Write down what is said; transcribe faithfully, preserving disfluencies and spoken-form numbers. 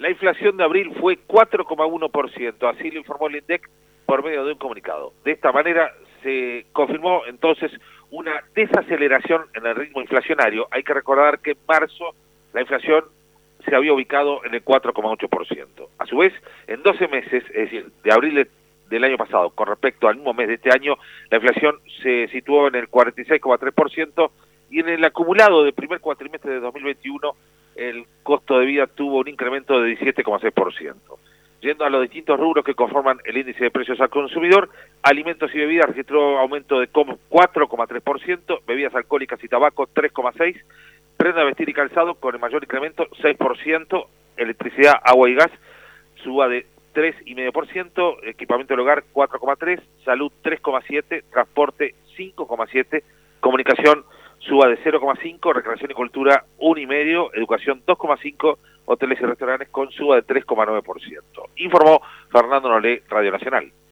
La inflación de abril fue cuatro coma uno por ciento, así lo informó el INDEC por medio de un comunicado. De esta manera se confirmó entonces una desaceleración en el ritmo inflacionario. Hay que recordar que en marzo la inflación se había ubicado en el cuatro coma ocho por ciento. A su vez, en doce meses, es decir, de abril del año pasado con respecto al mismo mes de este año, la inflación se situó en el cuarenta y seis coma tres por ciento y en el acumulado del primer cuatrimestre de dos mil veintiuno el costo de vida tuvo un incremento de diecisiete coma seis por ciento. Yendo a los distintos rubros que conforman el índice de precios al consumidor, alimentos y bebidas registró aumento de cuatro coma tres por ciento, bebidas alcohólicas y tabaco tres coma seis por ciento, prenda de vestir y calzado con el mayor incremento seis por ciento, electricidad, agua y gas suba de tres coma cinco por ciento, equipamiento del hogar cuatro coma tres por ciento, salud tres coma siete por ciento, transporte cinco coma siete por ciento, comunicación suba de cero coma cinco por ciento, recreación y cultura uno coma cinco por ciento, educación dos coma cinco por ciento, hoteles y restaurantes con suba de tres coma nueve por ciento. Informó Fernando Nolé, Radio Nacional.